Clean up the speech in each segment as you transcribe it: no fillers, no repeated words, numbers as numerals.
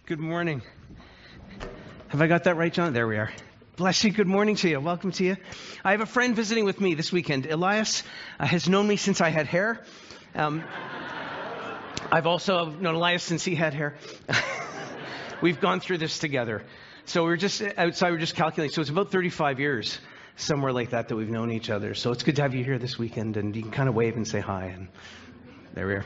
Good morning. Have I got that right, John? There we are. Bless you. Good morning to you. Welcome to you. I have a friend visiting with me this weekend. Elias has known me since I had hair. I've also known Elias since he had hair. We've gone through this together. So we're just outside, we're just calculating. So it's about 35 years, somewhere like that we've known each other. So it's good to have you here this weekend, and you can kind of wave and say hi. And there we are.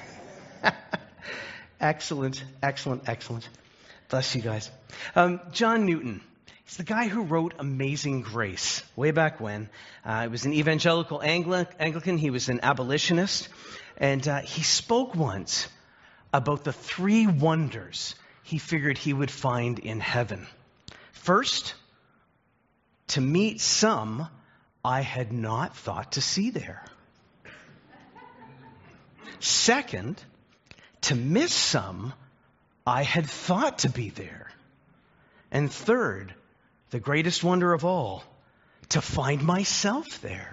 Excellent. Bless you guys. John Newton. He's the guy who wrote Amazing Grace way back when. He was an evangelical Anglican. He was an abolitionist. And he spoke once about the three wonders he figured he would find in heaven. First, to meet some I had not thought to see there. Second, to miss some I had thought to be there. And third, the greatest wonder of all, to find myself there.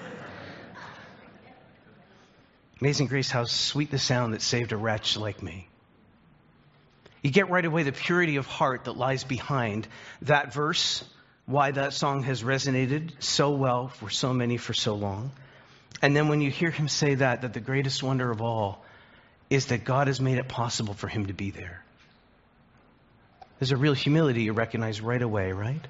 Amazing Grace, how sweet the sound that saved a wretch like me. You get right away the purity of heart that lies behind that verse, why that song has resonated so well for so many for so long. And then when you hear him say that the greatest wonder of all is that God has made it possible for him to be there. There's a real humility you recognize right away, right?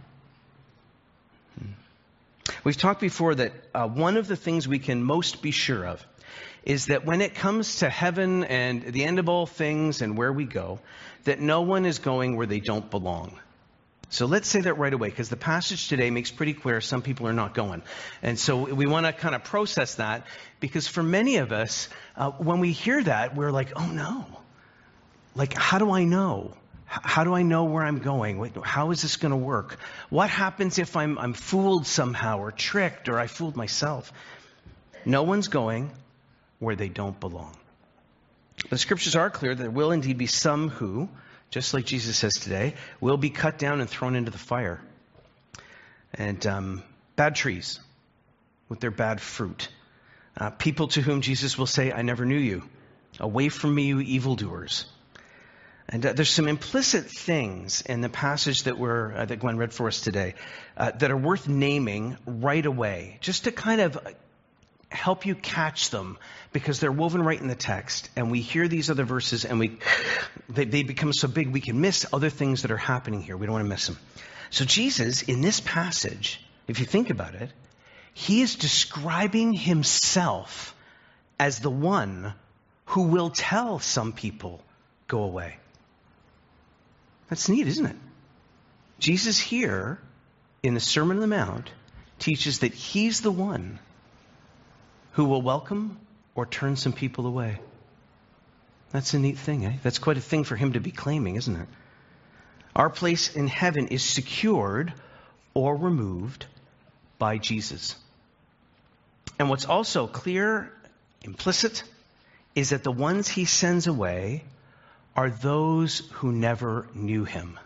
We've talked before that one of the things we can most be sure of is that when it comes to heaven and the end of all things and where we go, that no one is going where they don't belong. So let's say that right away, because the passage today makes pretty clear some people are not going. And so we want to kind of process that, because for many of us, when we hear that, we're like, oh no. Like, how do I know? How do I know where I'm going? Wait, how is this going to work? What happens if I'm fooled somehow or tricked or I fooled myself? No one's going where they don't belong. The scriptures are clear that there will indeed be some who, just like Jesus says today, will be cut down and thrown into the fire. And bad trees with their bad fruit. People to whom Jesus will say, I never knew you. Away from me, you evildoers. And there's some implicit things in the passage that Glenn read for us today that are worth naming right away, just to kind of help you catch them, because they're woven right in the text. And we hear these other verses and they become so big we can miss other things that are happening here. We don't want to miss them. So Jesus, in this passage, if you think about it, he is describing himself as the one who will tell some people, go away. That's neat, isn't it? Jesus here in the Sermon on the Mount teaches that he's the one who will welcome or turn some people away. That's a neat thing, eh? That's quite a thing for him to be claiming, isn't it? Our place in heaven is secured or removed by Jesus. And what's also clear, implicit, is that the ones he sends away are those who never knew him.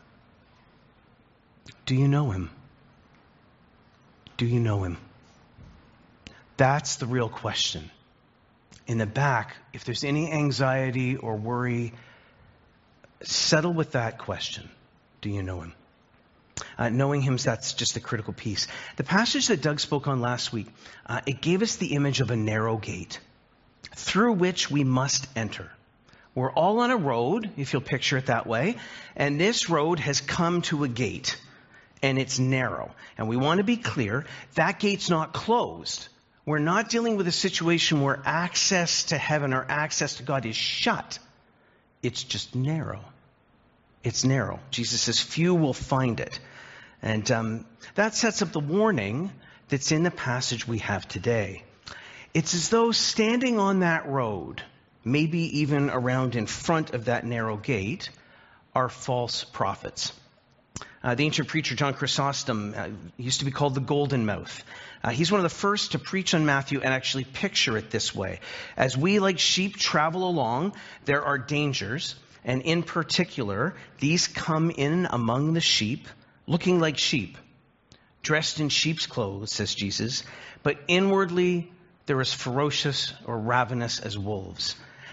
Do you know him? Do you know him? That's the real question. In the back, if there's any anxiety or worry, settle with that question. Do you know him? Knowing him, that's just a critical piece. The passage that Doug spoke on last week, it gave us the image of a narrow gate through which we must enter. We're all on a road, if you'll picture it that way, and this road has come to a gate, and it's narrow. And we want to be clear, that gate's not closed. We're not dealing with a situation where access to heaven or access to God is shut. It's just narrow. It's narrow. Jesus says few will find it. And that sets up the warning that's in the passage we have today. It's as though standing on that road, maybe even around in front of that narrow gate, are false prophets. The ancient preacher John Chrysostom used to be called the Golden Mouth. He's one of the first to preach on Matthew and actually picture it this way. As we like sheep travel along, there are dangers. And in particular, these come in among the sheep, looking like sheep, dressed in sheep's clothes, says Jesus, but inwardly they're as ferocious or ravenous as wolves.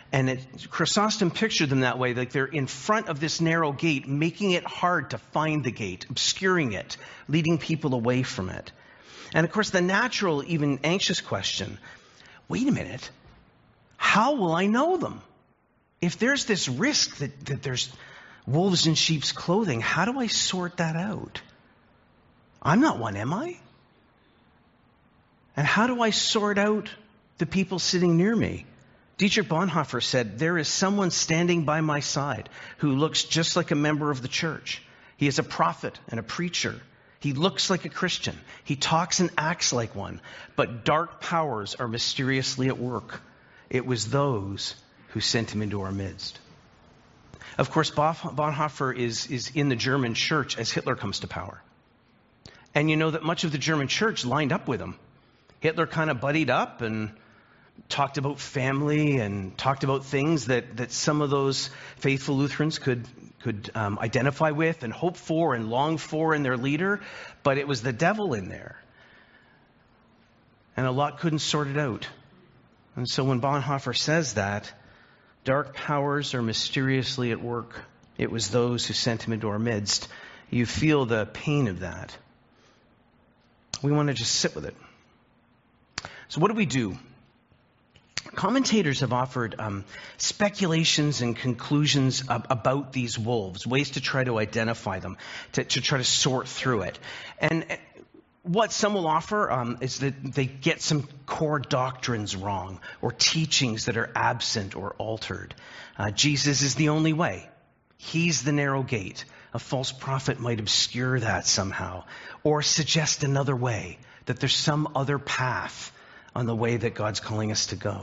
And Chrysostom pictured them that way, like they're in front of this narrow gate, making it hard to find the gate, obscuring it, leading people away from it. And of course, the natural, even anxious question, wait a minute, how will I know them? If there's this risk that there's wolves in sheep's clothing, how do I sort that out? I'm not one, am I? And how do I sort out the people sitting near me? Dietrich Bonhoeffer said, there is someone standing by my side who looks just like a member of the church. He is a prophet and a preacher. He looks like a Christian. He talks and acts like one. But dark powers are mysteriously at work. It was those who sent him into our midst. Of course, Bonhoeffer is in the German church as Hitler comes to power. And you know that much of the German church lined up with him. Hitler kind of buddied up and talked about family and talked about things that some of those faithful Lutherans could identify with and hope for and long for in their leader. But it was the devil in there. And a lot couldn't sort it out. And so when Bonhoeffer says that, dark powers are mysteriously at work. It was those who sent him into our midst. You feel the pain of that. We want to just sit with it. So what do we do? Commentators have offered speculations and conclusions about these wolves, ways to try to identify them, to try to sort through it. And what some will offer is that they get some core doctrines wrong or teachings that are absent or altered. Jesus is the only way. He's the narrow gate. A false prophet might obscure that somehow or suggest another way, that there's some other path on the way that God's calling us to go.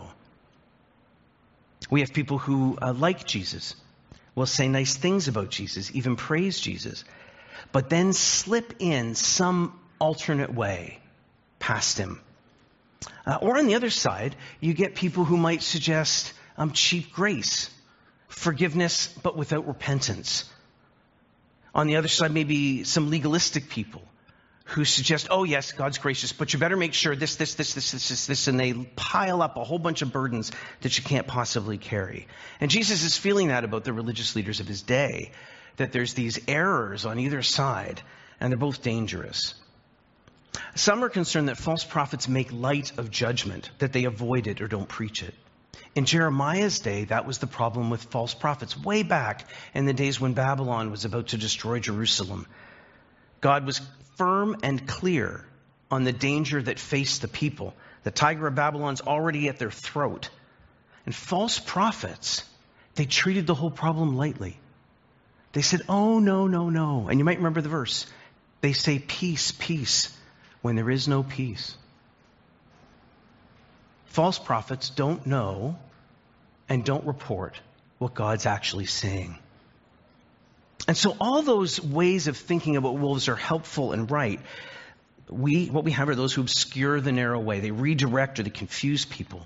We have people who like Jesus, will say nice things about Jesus, even praise Jesus, but then slip in some alternate way past him. Or on the other side, you get people who might suggest cheap grace, forgiveness, but without repentance. On the other side, maybe some legalistic people who suggest, oh yes, God's gracious, but you better make sure this, and they pile up a whole bunch of burdens that you can't possibly carry. And Jesus is feeling that about the religious leaders of his day, that there's these errors on either side, and they're both dangerous. Some are concerned that false prophets make light of judgment, that they avoid it or don't preach it. In Jeremiah's day, that was the problem with false prophets, way back in the days when Babylon was about to destroy Jerusalem. God was firm and clear on the danger that faced the people. The tiger of Babylon's already at their throat. And false prophets, they treated the whole problem lightly. They said, oh, no, no, no. And you might remember the verse. They say peace, peace, when there is no peace. False prophets don't know and don't report what God's actually saying. And so all those ways of thinking about wolves are helpful and right. What we have are those who obscure the narrow way. They redirect or they confuse people.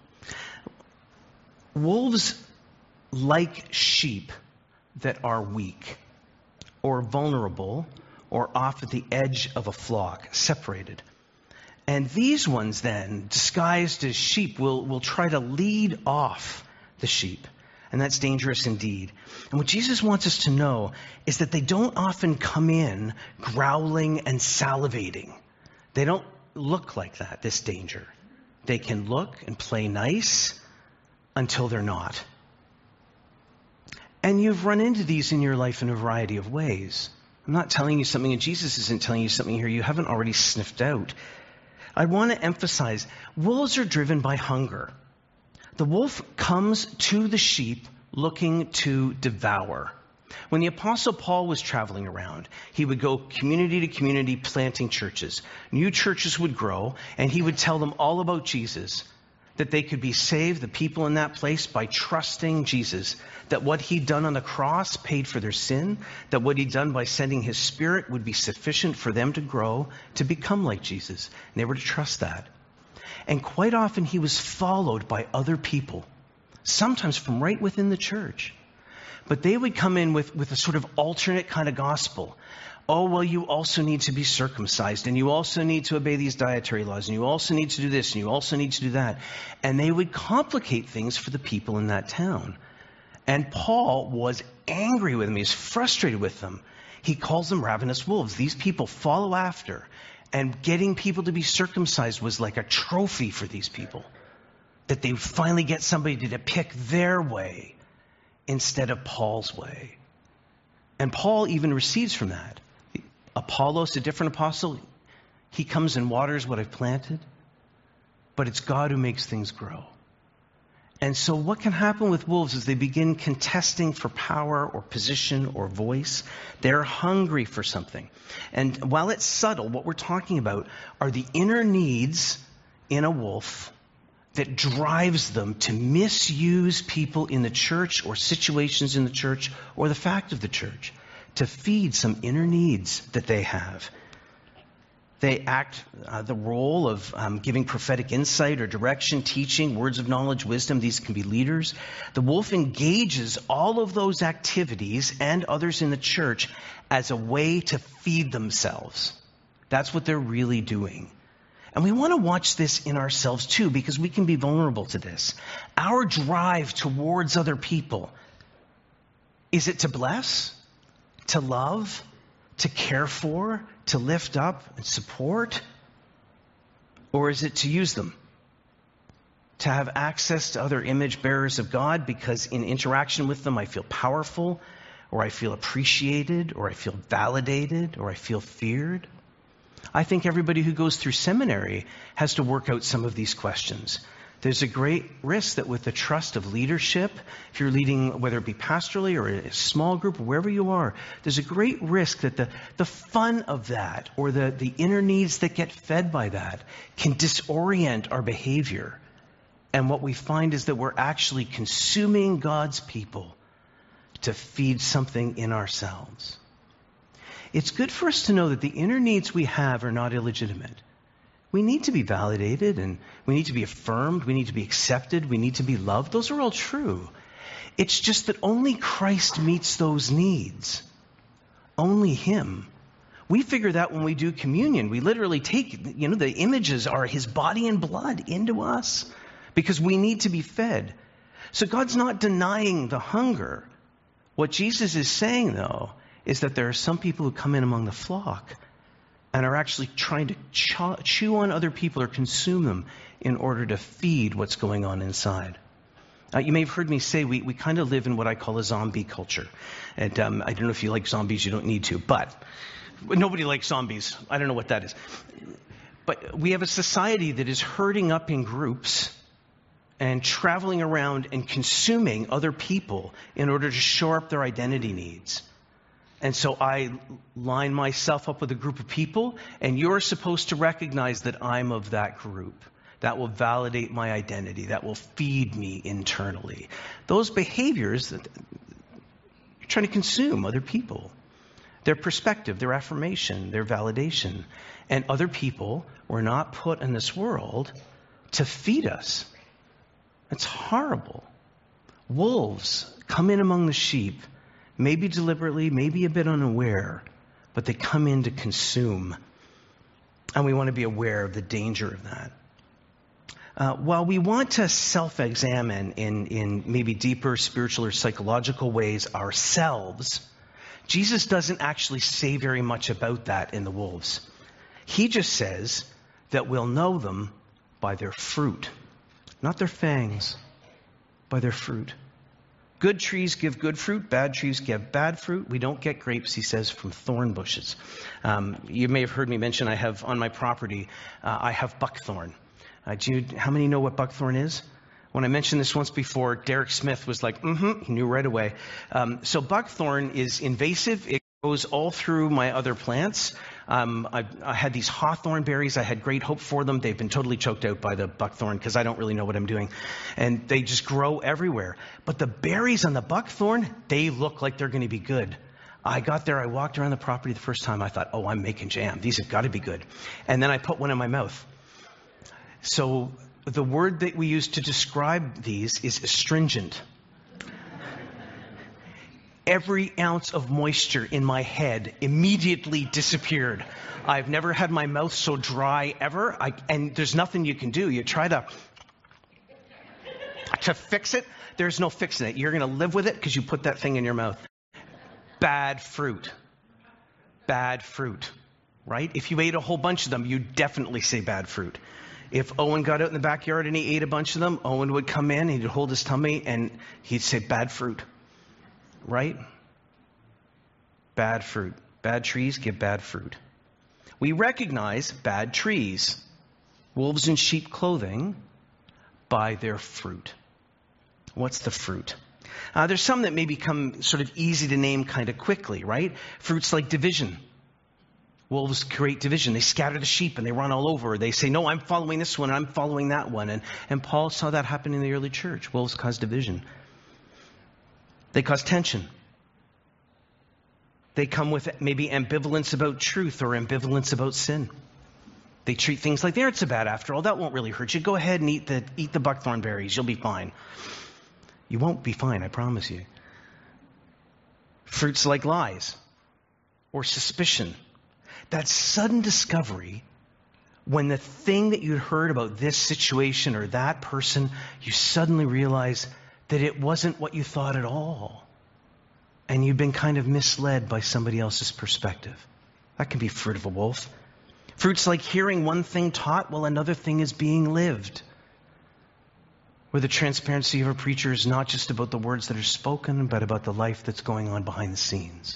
Wolves like sheep that are weak or vulnerable or off at the edge of a flock, separated. And these ones then, disguised as sheep, will try to lead off the sheep. And that's dangerous indeed. And what Jesus wants us to know is that they don't often come in growling and salivating. They don't look like that, this danger. They can look and play nice until they're not. And you've run into these in your life in a variety of ways. I'm not telling you something, and Jesus isn't telling you something here you haven't already sniffed out. I want to emphasize, wolves are driven by hunger. The wolf comes to the sheep looking to devour. When the Apostle Paul was traveling around, he would go community to community planting churches. New churches would grow, and he would tell them all about Jesus, that they could be saved, the people in that place, by trusting Jesus, that what he'd done on the cross paid for their sin, that what he'd done by sending his Spirit would be sufficient for them to grow, to become like Jesus. And they were to trust that. And quite often he was followed by other people, sometimes from right within the church. But they would come in with a sort of alternate kind of gospel. Oh, well, you also need to be circumcised, and you also need to obey these dietary laws, and you also need to do this, and you also need to do that. And they would complicate things for the people in that town. And Paul was angry with them. He was frustrated with them. He calls them ravenous wolves. These people follow after. And getting people to be circumcised was like a trophy for these people. That they finally get somebody to pick their way instead of Paul's way. And Paul even receives from that. Apollos, a different apostle, he comes and waters what I've planted, but it's God who makes things grow. And so what can happen with wolves is they begin contesting for power or position or voice. They're hungry for something. And while it's subtle, what we're talking about are the inner needs in a wolf that drives them to misuse people in the church or situations in the church or the fact of the church to feed some inner needs that they have. They act the role of giving prophetic insight or direction, teaching, words of knowledge, wisdom. These can be leaders. The wolf engages all of those activities and others in the church as a way to feed themselves. That's what they're really doing. And we want to watch this in ourselves too, because we can be vulnerable to this. Our drive towards other people, is it to bless, to love, to care for, to lift up and support? Or is it to use them? To have access to other image bearers of God because in interaction with them I feel powerful, or I feel appreciated, or I feel validated, or I feel feared? I think everybody who goes through seminary has to work out some of these questions. There's a great risk that with the trust of leadership, if you're leading, whether it be pastorally or a small group or wherever you are, there's a great risk that the fun of that or the inner needs that get fed by that can disorient our behavior. And what we find is that we're actually consuming God's people to feed something in ourselves. It's good for us to know that the inner needs we have are not illegitimate. We need to be validated, and we need to be affirmed, we need to be accepted, we need to be loved. Those are all true. It's just that only Christ meets those needs. Only Him. We figure that when we do communion. We literally take, the images are His body and blood into us because we need to be fed. So God's not denying the hunger. What Jesus is saying, though, is that there are some people who come in among the flock and are actually trying to chew on other people or consume them in order to feed what's going on inside. You may have heard me say we kind of live in what I call a zombie culture. And I don't know if you like zombies, you don't need to, but nobody likes zombies. I don't know what that is. But we have a society that is herding up in groups and traveling around and consuming other people in order to shore up their identity needs. And so I line myself up with a group of people, and you're supposed to recognize that I'm of that group. That will validate my identity. That will feed me internally. Those behaviors, you're trying to consume other people. Their perspective, their affirmation, their validation. And other people were not put in this world to feed us. It's horrible. Wolves come in among the sheep. Maybe deliberately, maybe a bit unaware, but they come in to consume. And we want to be aware of the danger of that. While we want to self-examine in maybe deeper spiritual or psychological ways ourselves, Jesus doesn't actually say very much about that in the wolves. He just says that we'll know them by their fruit, not their fangs, by their fruit. Good trees give good fruit, bad trees give bad fruit. We don't get grapes, he says, from thorn bushes. You may have heard me mention I have on my property, I have buckthorn. How many know what buckthorn is? When I mentioned this once before, Derek Smith was like, he knew right away. So buckthorn is invasive. It goes all through my other plants. I had these hawthorn berries. I had great hope for them. They've been totally choked out by the buckthorn because I don't really know what I'm doing. And they just grow everywhere. But the berries on the buckthorn, they look like they're going to be good. I got there. I walked around the property the first time. I thought, I'm making jam. These have got to be good. And then I put one in my mouth. So the word that we use to describe these is astringent. every ounce of moisture in my head immediately disappeared. I've never had my mouth so dry ever. And there's nothing you can do. You try to fix it. There's no fixing it. You're going to live with it because you put that thing in your mouth. Bad fruit. Bad fruit. Right? If you ate a whole bunch of them, you definitely say bad fruit. If Owen got out in the backyard and he ate a bunch of them, Owen would come in, he'd hold his tummy, and he'd say bad fruit. Right? Bad fruit. Bad trees give bad fruit. We recognize bad trees, wolves in sheep clothing, by their fruit. What's the fruit? There's some that may become sort of easy to name kind of quickly, right? Fruits like division. Wolves create division. They scatter the sheep and they run all over. They say, no, I'm following this one, I'm following that one. And Paul saw that happen in the early church. Wolves cause division. They cause tension. They come with maybe ambivalence about truth or ambivalence about sin. They treat things like they aren't so bad after all. That won't really hurt you. Go ahead and eat the buckthorn berries. You'll be fine. You won't be fine, I promise you. Fruits like lies or suspicion. That sudden discovery when the thing that you'd heard about this situation or that person, you suddenly realize that it wasn't what you thought at all. And you've been kind of misled by somebody else's perspective. That can be fruit of a wolf. Fruits like hearing one thing taught while another thing is being lived. Where the transparency of a preacher is not just about the words that are spoken, but about the life that's going on behind the scenes.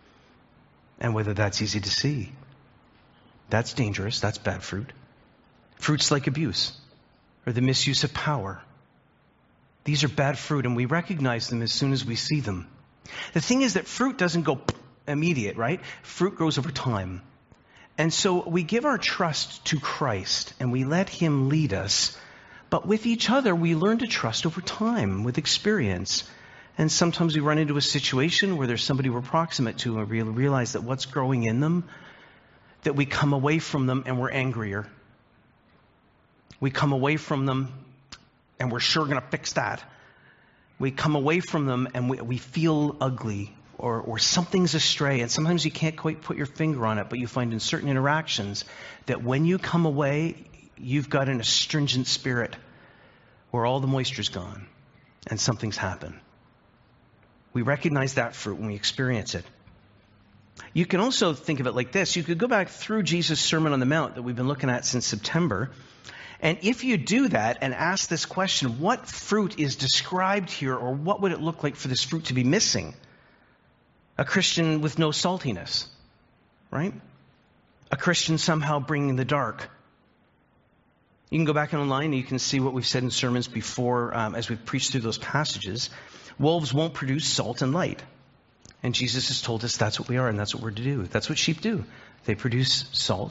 And whether that's easy to see. That's dangerous. That's bad fruit. Fruits like abuse or the misuse of power. These are bad fruit, and we recognize them as soon as we see them. The thing is that fruit doesn't go immediate, right? Fruit grows over time. And so we give our trust to Christ, and we let him lead us. But with each other, we learn to trust over time, with experience. And sometimes we run into a situation where there's somebody we're proximate to, and we realize that what's growing in them, that we come away from them and we're angrier. We come away from them and we're sure going to fix that. We come away from them and we feel ugly or something's astray. And sometimes you can't quite put your finger on it, but you find in certain interactions that when you come away, you've got an astringent spirit where all the moisture's gone and something's happened. We recognize that fruit when we experience it. You can also think of it like this. You could go back through Jesus' Sermon on the Mount that we've been looking at since September. And if you do that and ask this question, what fruit is described here, or what would it look like for this fruit to be missing? A Christian with no saltiness, right? A Christian somehow bringing the dark. You can go back online and you can see what we've said in sermons before as we've preached through those passages. Wolves won't produce salt and light. And Jesus has told us that's what we are and that's what we're to do. That's what sheep do. They produce salt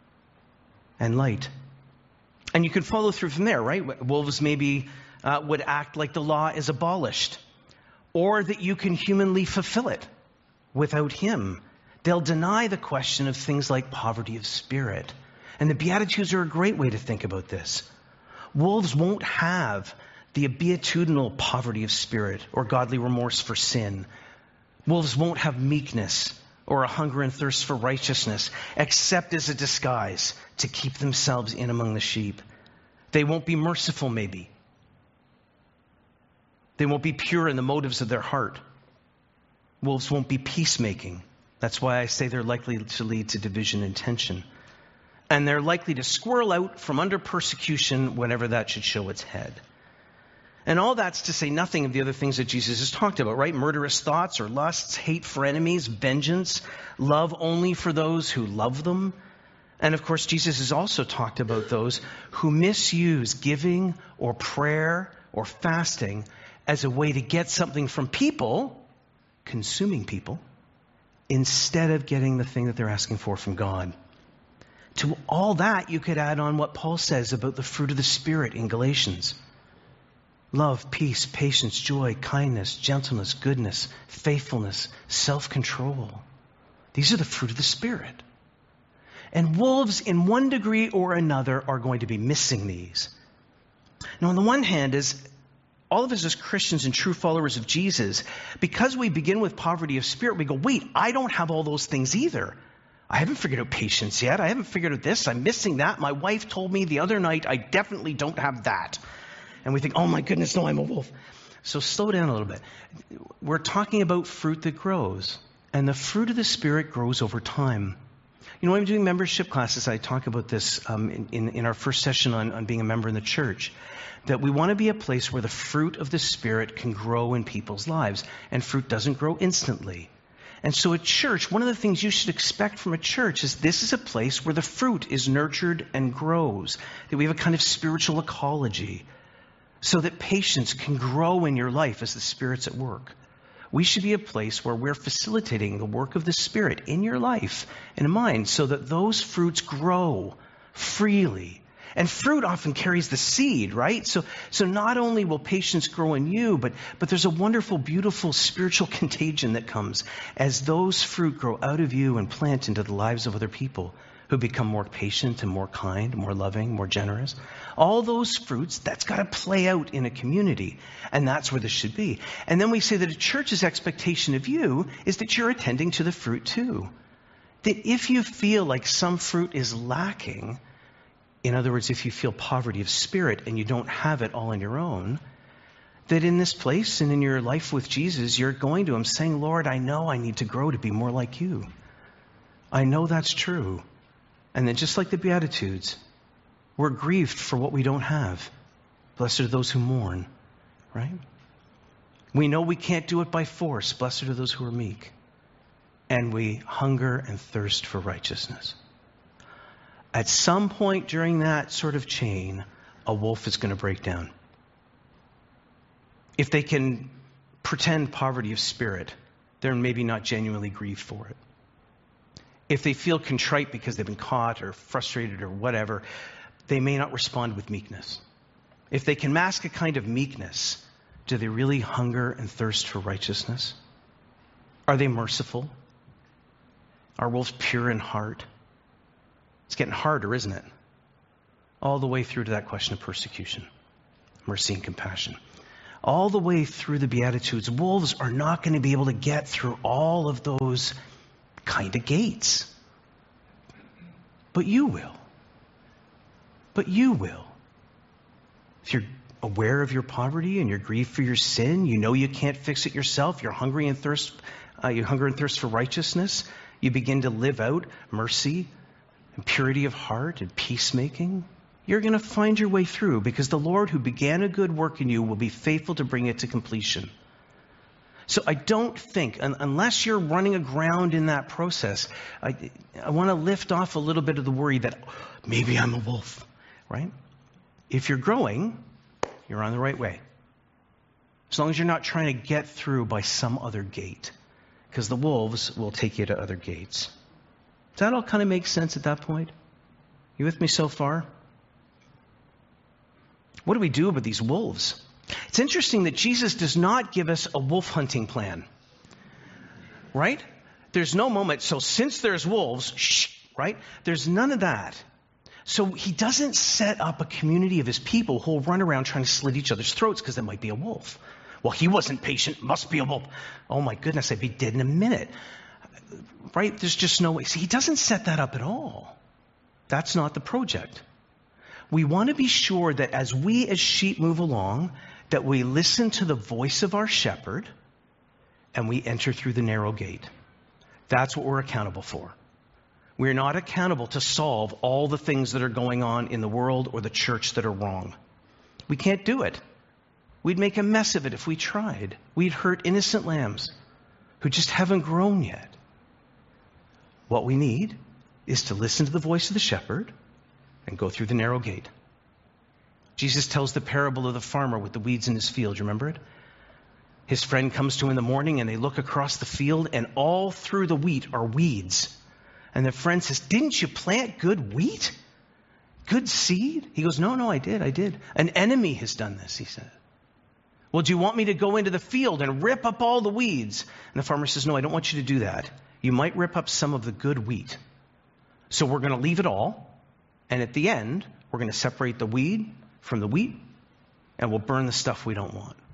and light. And you can follow through from there, right? Wolves maybe would act like the law is abolished, or that you can humanly fulfill it without him. They'll deny the question of things like poverty of spirit. And the Beatitudes are a great way to think about this. Wolves won't have the beatitudinal poverty of spirit or godly remorse for sin. Wolves won't have meekness or a hunger and thirst for righteousness, except as a disguise to keep themselves in among the sheep. They won't be merciful, maybe. They won't be pure in the motives of their heart. Wolves won't be peacemaking. That's why I say they're likely to lead to division and tension. And they're likely to squirrel out from under persecution whenever that should show its head. And all that's to say nothing of the other things that Jesus has talked about, right? Murderous thoughts or lusts, hate for enemies, vengeance, love only for those who love them. And of course, Jesus has also talked about those who misuse giving or prayer or fasting as a way to get something from people, consuming people, instead of getting the thing that they're asking for from God. To all that, you could add on what Paul says about the fruit of the Spirit in Galatians. Love, peace, patience, joy, kindness, gentleness, goodness, faithfulness, self-control. These are the fruit of the Spirit. And wolves, in one degree or another, are going to be missing these. Now, on the one hand, is all of us as Christians and true followers of Jesus, because we begin with poverty of spirit, we go, wait, I don't have all those things either. I haven't figured out patience yet. I haven't figured out this. I'm missing that. My wife told me the other night I definitely don't have that. And we think, oh my goodness, no, I'm a wolf. So slow down a little bit. We're talking about fruit that grows. And the fruit of the Spirit grows over time. You know, when I'm doing membership classes, I talk about this in our first session on being a member in the church, that we want to be a place where the fruit of the Spirit can grow in people's lives. And fruit doesn't grow instantly. And so at church, one of the things you should expect from a church is this is a place where the fruit is nurtured and grows, that we have a kind of spiritual ecology, so that patience can grow in your life as the Spirit's at work. We should be a place where we're facilitating the work of the Spirit in your life and mine so that those fruits grow freely. And fruit often carries the seed, right? So not only will patience grow in you, but there's a wonderful, beautiful spiritual contagion that comes as those fruit grow out of you and plant into the lives of other people who become more patient and more kind, more loving, more generous. All those fruits, that's got to play out in a community. And that's where this should be. And then we say that a church's expectation of you is that you're attending to the fruit too. That if you feel like some fruit is lacking, in other words, if you feel poverty of spirit and you don't have it all on your own, that in this place and in your life with Jesus, you're going to him saying, Lord, I know I need to grow to be more like you. I know that's true. And then just like the Beatitudes, we're grieved for what we don't have. Blessed are those who mourn, right? We know we can't do it by force. Blessed are those who are meek. And we hunger and thirst for righteousness. At some point during that sort of chain, a wolf is going to break down. If they can pretend poverty of spirit, they're maybe not genuinely grieved for it. If they feel contrite because they've been caught or frustrated or whatever, they may not respond with meekness. If they can mask a kind of meekness, do they really hunger and thirst for righteousness? Are they merciful? Are wolves pure in heart? It's getting harder, isn't it? All the way through to that question of persecution, mercy and compassion. All the way through the Beatitudes, wolves are not going to be able to get through all of those kind of gates. But you will. But you will. If you're aware of your poverty and you're grieved for your sin, you know you can't fix it yourself, you're hungry and thirst, you hunger and thirst for righteousness, you begin to live out mercy and purity of heart and peacemaking, you're going to find your way through, because the Lord who began a good work in you will be faithful to bring it to completion. So I don't think, unless you're running aground in that process, I want to lift off a little bit of the worry that maybe I'm a wolf, right? If you're growing, you're on the right way. As long as you're not trying to get through by some other gate, because the wolves will take you to other gates. Does that all kind of make sense at that point? You with me so far? What do we do about these wolves? It's interesting that Jesus does not give us a wolf hunting plan, right? There's no moment, so since there's wolves, shh, right? There's none of that. So he doesn't set up a community of his people who will run around trying to slit each other's throats because there might be a wolf. Well, he wasn't patient, must be a wolf. Oh my goodness, I'd be dead in a minute. Right? There's just no way. See, he doesn't set that up at all. That's not the project. We want to be sure that as we as sheep move along, that we listen to the voice of our shepherd and we enter through the narrow gate. That's what we're accountable for. We're not accountable to solve all the things that are going on in the world or the church that are wrong. We can't do it. We'd make a mess of it if we tried. We'd hurt innocent lambs who just haven't grown yet. What we need is to listen to the voice of the shepherd and go through the narrow gate. Jesus tells the parable of the farmer with the weeds in his field. You remember it? His friend comes to him in the morning and they look across the field and all through the wheat are weeds. And the friend says, didn't you plant good wheat? Good seed? He goes, no, I did. An enemy has done this, he said. Well, do you want me to go into the field and rip up all the weeds? And the farmer says, no, I don't want you to do that. You might rip up some of the good wheat. So we're going to leave it all. And at the end, we're going to separate the weed from the wheat. And we'll burn the stuff we don't want.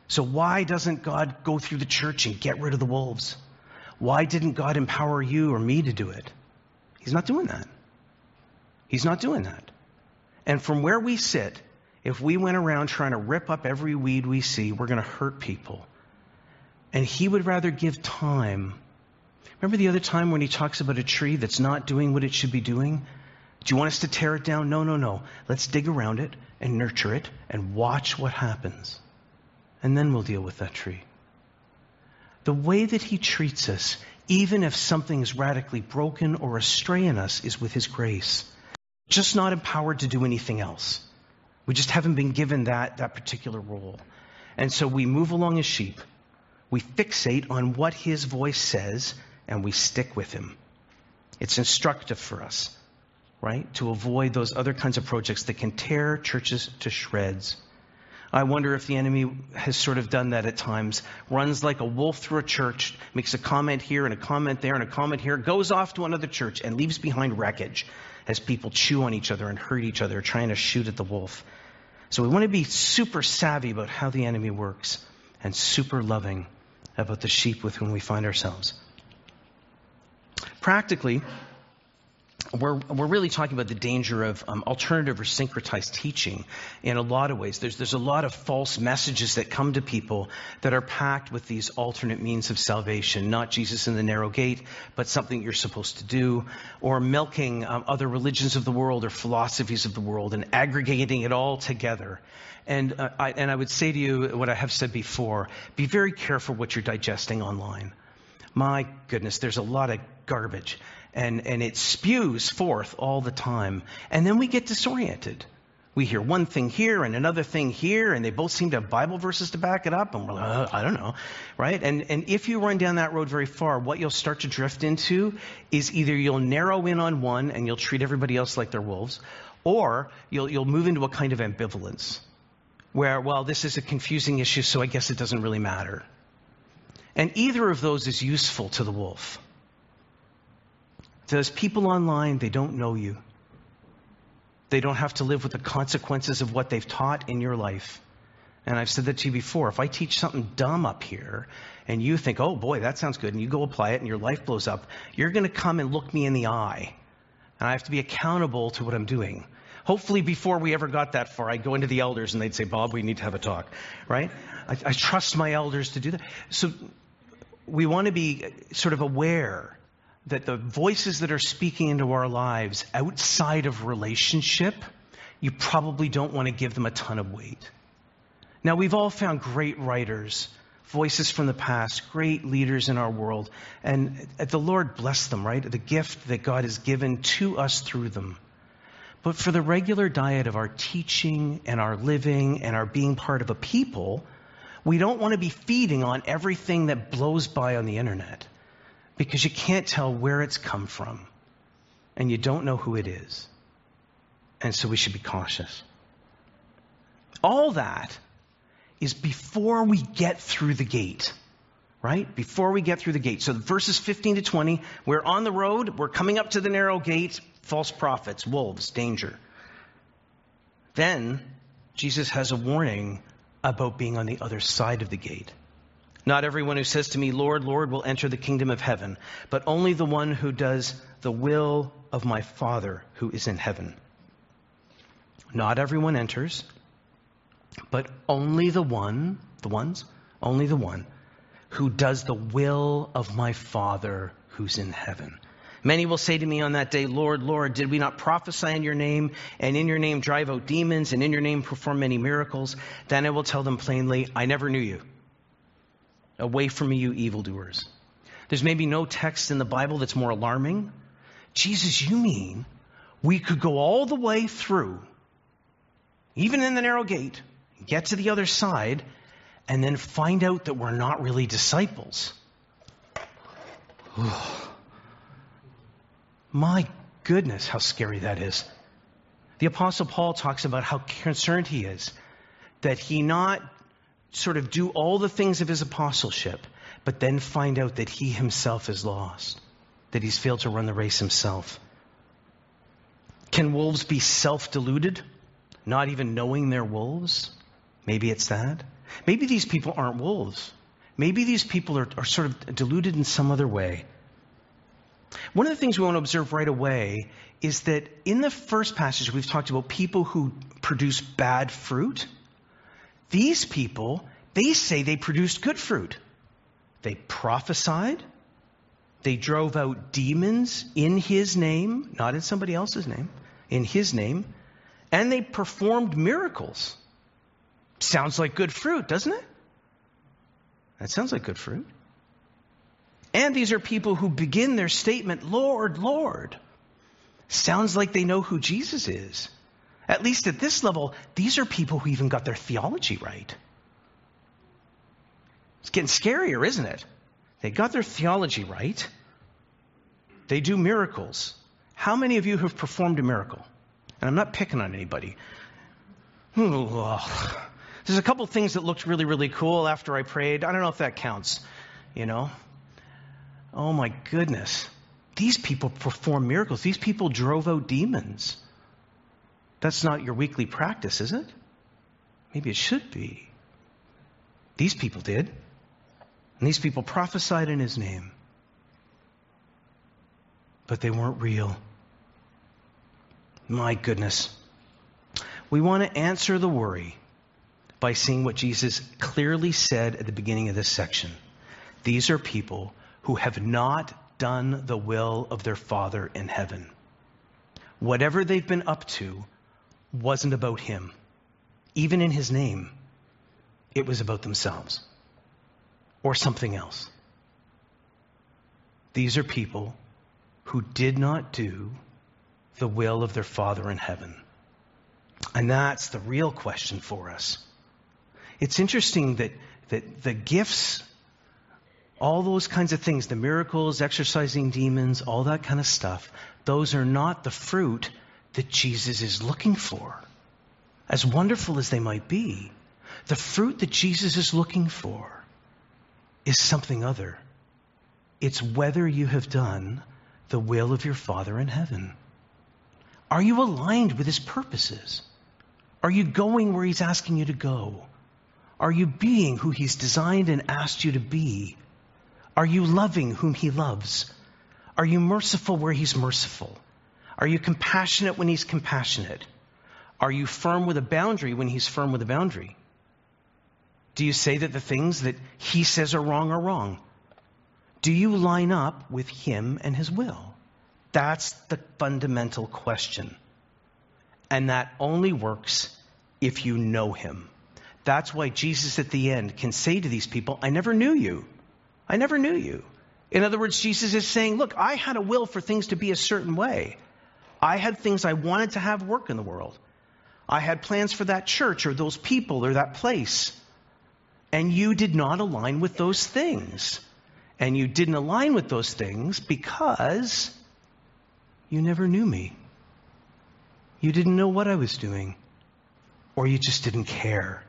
So why doesn't God go through the church and get rid of the wolves? Why didn't God empower you or me to do it? He's not doing that. He's not doing that. And from where we sit, if we went around trying to rip up every weed we see, we're going to hurt people. And he would rather give time. Remember the other time when he talks about a tree that's not doing what it should be doing? Do you want us to tear it down? No. Let's dig around it and nurture it and watch what happens. And then we'll deal with that tree. The way that he treats us, even if something is radically broken or astray in us, is with his grace. Just not empowered to do anything else. We just haven't been given that particular role. And so we move along as sheep. We fixate on what his voice says, and we stick with him. It's instructive for us, right? To avoid those other kinds of projects that can tear churches to shreds. I wonder if the enemy has sort of done that at times. Runs like a wolf through a church, makes a comment here and a comment there and a comment here, goes off to another church and leaves behind wreckage as people chew on each other and hurt each other, trying to shoot at the wolf. So we want to be super savvy about how the enemy works and super loving about the sheep with whom we find ourselves. Practically, we're really talking about the danger of alternative or syncretized teaching in a lot of ways. There's a lot of false messages that come to people that are packed with these alternate means of salvation, not Jesus in the narrow gate, but something you're supposed to do, or milking other religions of the world or philosophies of the world and aggregating it all together. And I would say to you what I have said before, be very careful what you're digesting online. My goodness, there's a lot of garbage. And it spews forth all the time. And then we get disoriented. We hear one thing here and another thing here, and they both seem to have Bible verses to back it up. And we're like, I don't know, right? And if you run down that road very far, what you'll start to drift into is either you'll narrow in on one and you'll treat everybody else like they're wolves, or you'll move into a kind of ambivalence where, well, this is a confusing issue, so I guess it doesn't really matter. And either of those is useful to the wolf. Those people online, they don't know you. They don't have to live with the consequences of what they've taught in your life. And I've said that to you before. If I teach something dumb up here and you think, oh boy, that sounds good, and you go apply it and your life blows up, you're going to come and look me in the eye. And I have to be accountable to what I'm doing. Hopefully before we ever got that far, I'd go into the elders and they'd say, Bob, we need to have a talk, right? I trust my elders to do that. So we want to be sort of aware that the voices that are speaking into our lives outside of relationship, you probably don't want to give them a ton of weight. Now, we've all found great writers, voices from the past, great leaders in our world, and the Lord bless them, right? The gift that God has given to us through them. But for the regular diet of our teaching and our living and our being part of a people, we don't want to be feeding on everything that blows by on the internet, because you can't tell where it's come from and you don't know who it is. And so we should be cautious. All that is before we get through the gate, right? Before we get through the gate. So verses 15 to 20, we're on the road, we're coming up to the narrow gate, false prophets, wolves, danger. Then Jesus has a warning about being on the other side of the gate. Not everyone who says to me, Lord, Lord, will enter the kingdom of heaven, but only the one who does the will of my Father who is in heaven. Not everyone enters, but only the one who does the will of my Father who's in heaven. Many will say to me on that day, Lord, Lord, did we not prophesy in your name, and in your name drive out demons, and in your name perform many miracles? Then I will tell them plainly, I never knew you. Away from me, you evildoers. There's maybe no text in the Bible that's more alarming. Jesus, you mean we could go all the way through, even in the narrow gate, get to the other side, and then find out that we're not really disciples? My goodness, how scary that is. The Apostle Paul talks about how concerned he is that he not sort of do all the things of his apostleship, but then find out that he himself is lost, that he's failed to run the race himself. Can wolves be self-deluded, not even knowing they're wolves? Maybe it's that. Maybe these people aren't wolves. Maybe these people are sort of deluded in some other way. One of the things we want to observe right away is that in the first passage, we've talked about people who produce bad fruit. These people, they say they produced good fruit. They prophesied. They drove out demons in his name, not in somebody else's name, in his name. And they performed miracles. Sounds like good fruit, doesn't it? That sounds like good fruit. And these are people who begin their statement, Lord, Lord. Sounds like they know who Jesus is. At least at this level, these are people who even got their theology right. It's getting scarier, isn't it? They got their theology right. They do miracles. How many of you have performed a miracle? And I'm not picking on anybody. There's a couple things that looked really, really cool after I prayed. I don't know if that counts, you know. Oh my goodness. These people perform miracles. These people drove out demons. That's not your weekly practice, is it? Maybe it should be. These people did. And these people prophesied in his name. But they weren't real. My goodness. We want to answer the worry by seeing what Jesus clearly said at the beginning of this section. These are people who have not done the will of their Father in heaven. Whatever they've been up to wasn't about him. Even in his name, it was about themselves or something else. These are people who did not do the will of their Father in heaven. And that's the real question for us. It's interesting that the gifts, all those kinds of things, the miracles, exorcising demons, all that kind of stuff, those are not the fruit that Jesus is looking for. As wonderful as they might be, the fruit that Jesus is looking for is something other. It's whether you have done the will of your Father in heaven. Are you aligned with his purposes? Are you going where he's asking you to go? Are you being who he's designed and asked you to be? Are you loving whom he loves? Are you merciful where he's merciful? Are you compassionate when he's compassionate? Are you firm with a boundary when he's firm with a boundary? Do you say that the things that he says are wrong are wrong? Do you line up with him and his will? That's the fundamental question. And that only works if you know him. That's why Jesus at the end can say to these people, I never knew you. I never knew you. In other words, Jesus is saying, look, I had a will for things to be a certain way. I had things I wanted to have work in the world. I had plans for that church or those people or that place. And you did not align with those things. And you didn't align with those things because you never knew me. You didn't know what I was doing. Or you just didn't care.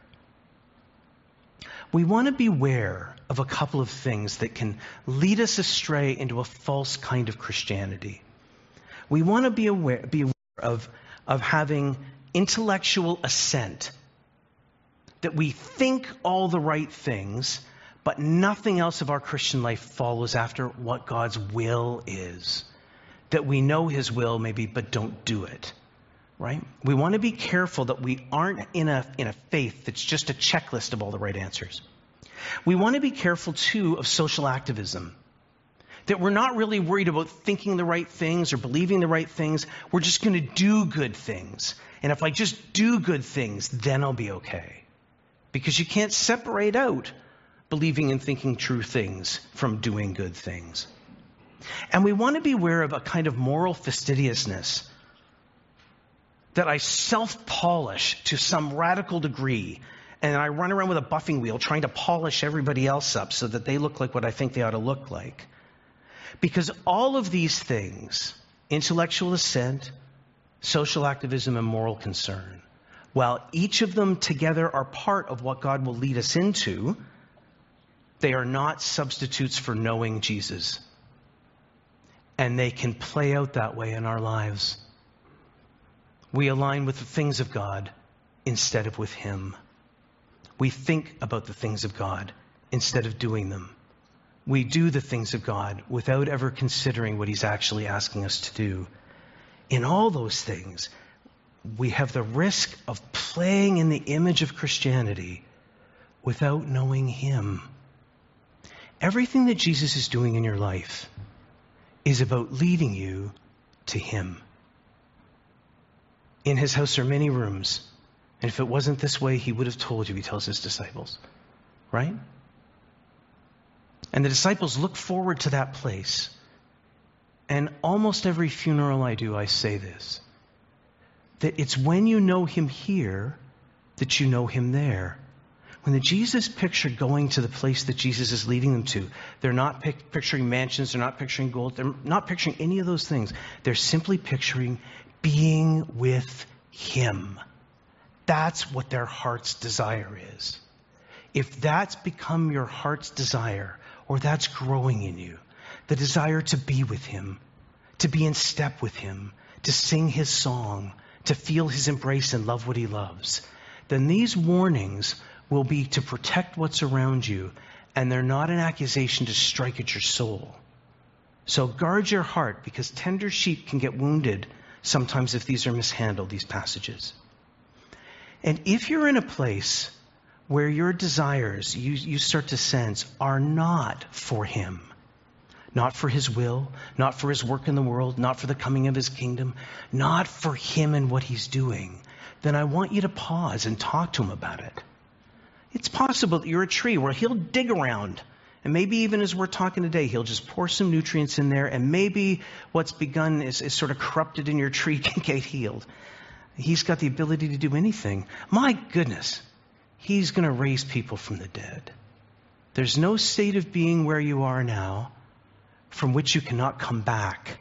We want to beware of a couple of things that can lead us astray into a false kind of Christianity. We want to be aware of having intellectual assent, that we think all the right things, but nothing else of our Christian life follows after what God's will is. That we know his will maybe, but don't do it. Right? We want to be careful that we aren't in a faith that's just a checklist of all the right answers. We want to be careful, too, of social activism. That we're not really worried about thinking the right things or believing the right things. We're just going to do good things. And if I just do good things, then I'll be okay. Because you can't separate out believing and thinking true things from doing good things. And we want to be aware of a kind of moral fastidiousness that I self-polish to some radical degree, and I run around with a buffing wheel trying to polish everybody else up so that they look like what I think they ought to look like. Because all of these things, intellectual assent, social activism, and moral concern, while each of them together are part of what God will lead us into, they are not substitutes for knowing Jesus. And they can play out that way in our lives. We align with the things of God instead of with him. We think about the things of God instead of doing them. We do the things of God without ever considering what he's actually asking us to do. In all those things, we have the risk of playing in the image of Christianity without knowing him. Everything that Jesus is doing in your life is about leading you to him. In his house are many rooms, and if it wasn't this way, he would have told you, he tells his disciples, right? And the disciples look forward to that place. And almost every funeral I do, I say this, that it's when you know him here that you know him there. When the Jesus picture going to the place that Jesus is leading them to, they're not picturing mansions, they're not picturing gold, they're not picturing any of those things. They're simply picturing being with him. That's what their heart's desire is. If that's become your heart's desire, or that's growing in you, the desire to be with him, to be in step with him, to sing his song, to feel his embrace and love what he loves, then these warnings will be to protect what's around you, and they're not an accusation to strike at your soul. So guard your heart, because tender sheep can get wounded sometimes if these are mishandled, these passages. And if you're in a place where your desires, you start to sense, are not for him, not for his will, not for his work in the world, not for the coming of his kingdom, not for him and what he's doing, then I want you to pause and talk to him about it. It's possible that you're a tree where he'll dig around, and maybe even as we're talking today, he'll just pour some nutrients in there, and maybe what's begun is sort of corrupted in your tree can get healed. He's got the ability to do anything. My goodness, he's going to raise people from the dead. There's no state of being where you are now from which you cannot come back.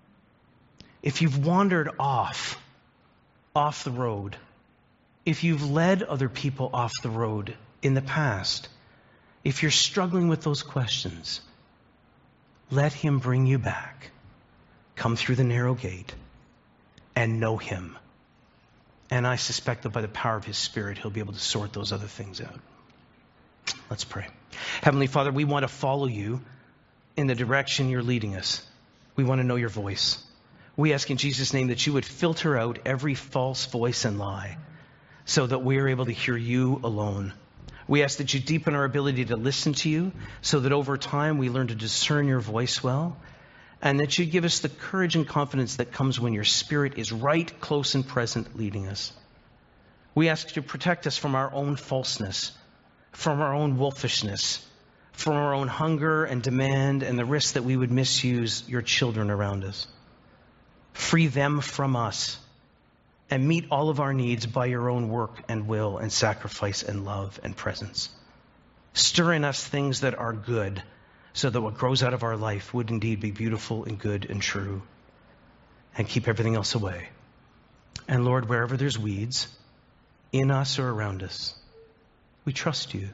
If you've wandered off the road, if you've led other people off the road in the past, if you're struggling with those questions, let him bring you back. Come through the narrow gate and know him. And I suspect that by the power of his Spirit, he'll be able to sort those other things out. Let's pray. Heavenly Father, we want to follow you in the direction you're leading us. We want to know your voice. We ask in Jesus' name that you would filter out every false voice and lie so that we are able to hear you alone. We ask that you deepen our ability to listen to you so that over time we learn to discern your voice well, and that you give us the courage and confidence that comes when your Spirit is right, close, and present leading us. We ask you to protect us from our own falseness, from our own wolfishness, from our own hunger and demand and the risk that we would misuse your children around us. Free them from us and meet all of our needs by your own work and will and sacrifice and love and presence. Stir in us things that are good, so that what grows out of our life would indeed be beautiful and good and true, and keep everything else away. And Lord, wherever there's weeds, in us or around us, we trust you.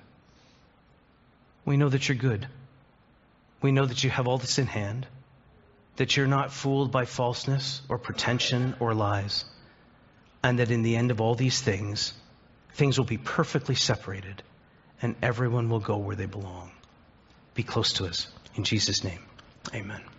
We know that you're good. We know that you have all this in hand, that you're not fooled by falseness or pretension or lies, and that in the end of all these things, things will be perfectly separated, and everyone will go where they belong. Be close to us. In Jesus' name, amen.